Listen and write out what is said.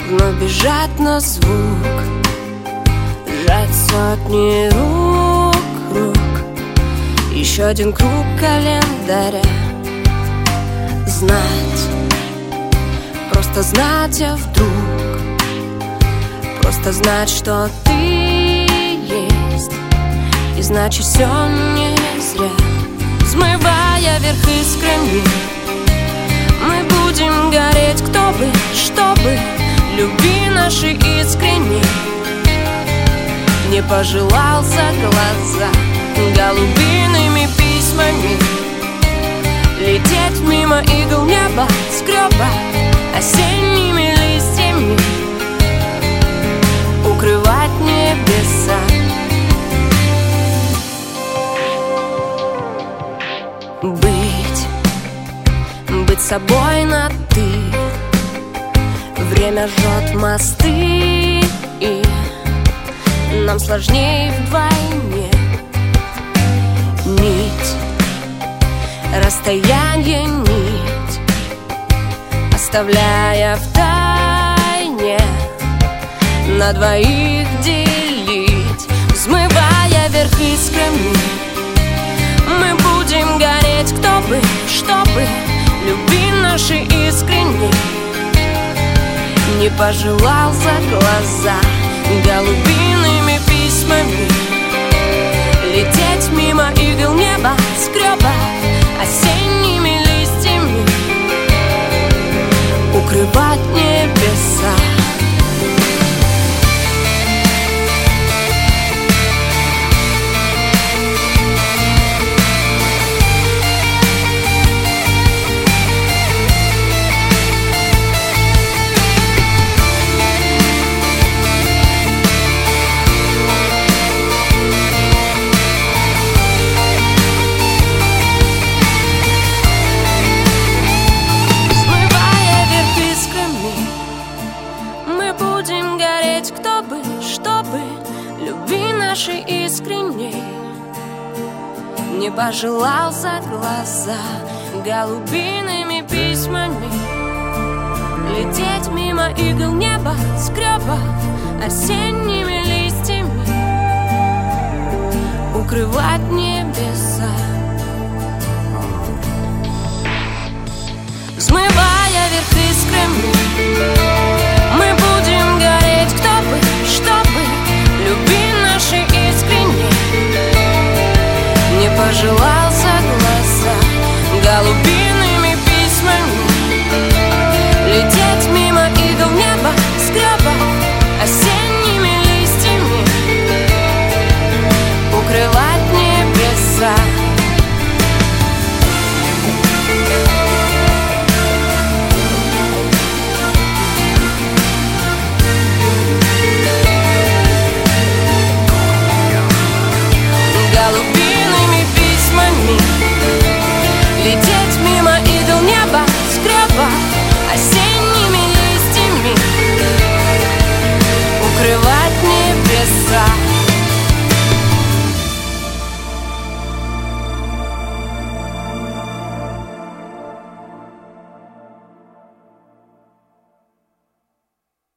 вновь бежать на звук, сжать сотни рук. Еще один круг календаря. Знать, просто знать, а вдруг просто знать, что ты есть, и значит все не зря. Взмывая вверх искрами, мы будем гореть, кто бы, что бы, любви нашей искренней не пожелал за глаза голубиными письмами лететь мимо игл неба, скреба осенними листьями, укрывать небеса. Быть собой на ты. Время жжет мосты, и нам сложнее вдвойне. Нить, расстояние нить, оставляя в тайне, на двоих делить. Взмывая вверх искрами, мы будем гореть, кто бы, что бы, любви нашей искренней не пожелал за глаза голубиными письмами лететь мимо игл неба, скреба осенними листьями, укрывать небеса. Искренней не пожелал за глаза голубиными письмами лететь мимо игл неба, скреба осенними листьями, укрывать небо.